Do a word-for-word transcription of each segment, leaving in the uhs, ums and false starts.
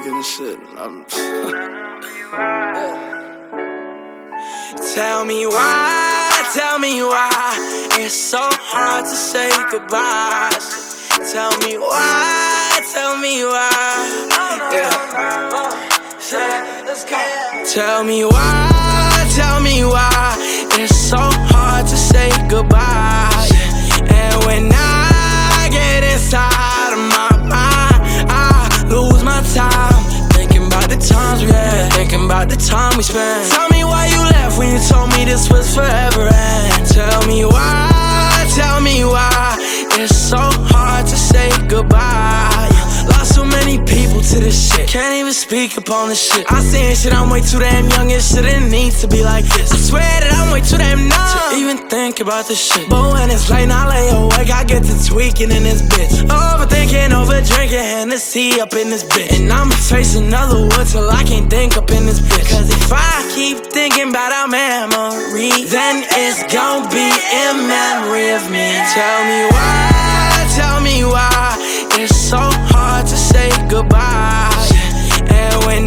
kicking and shit. I'm Tell me why, tell me why it's so hard to say goodbye. Tell me why, tell me why. Yeah. Tell me why, tell me why it's so hard to say goodbye. And when I get inside of my mind, I lose my time thinking about the times we had, thinking about the time we spent. Tell me why you left when you told me this was forever. And tell me why, tell me why it's so hard to say goodbye. Lost so many people to this shit, can't even speak upon this shit. I seen shit, I'm way too damn young, it shouldn't need to be like this. I swear that I'm way too damn numb to even think about this shit. But when it's late and I lay awake, I get to tweaking in this bitch. Overthinking, over drinking, Hennessy up in this bitch. And I'ma taste another wood till I can't think up in this bitch. Cause if I keep thinking about our memory, then it's gon' be in memory of me. Tell me why, tell me why it's so hard to say goodbye. And when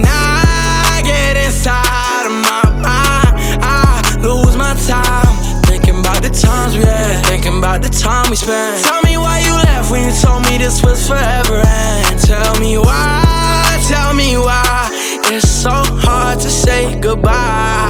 I get inside of my mind, I lose my time thinking about the times we had, thinking about the time we spent. Tell me why you left when you told me this was forever. And tell me why, tell me why it's so hard to say goodbye.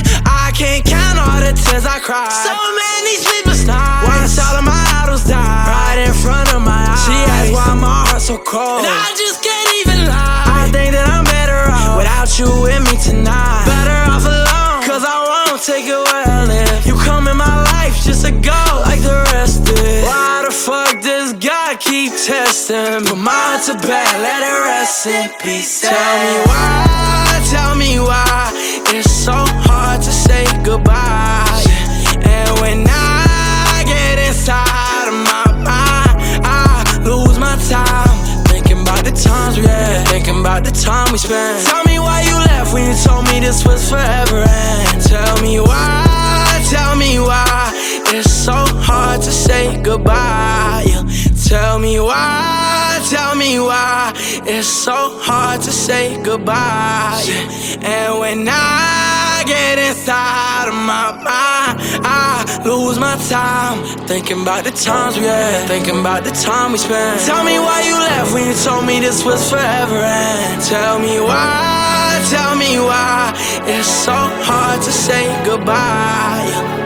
I can't count all the tears I cried, so many sleepless nights, once all of my idols died right in front of my eyes. She asked why my heart's so cold, and I just can't even lie. I think that I'm better off without you with me tonight. Better off alone, cause I won't take it where I live. You come in my life just to go like the rest did. Why the fuck does God keep testing? Put mine to bed, let it rest in peace. Tell me why, tell me why it's so hard to say goodbye. And when I get inside of my mind, I lose my time thinking about the times we had, thinking about the time we spent. Tell me why you left when you told me this was forever. And tell me why, tell me why it's so hard to say goodbye. Tell me why, tell me why it's so hard to say goodbye. And when I get inside of my mind, I lose my time thinking about the times we had, thinking about the time we spent. Tell me why you left when you told me this was forever. And tell me why, tell me why it's so hard to say goodbye.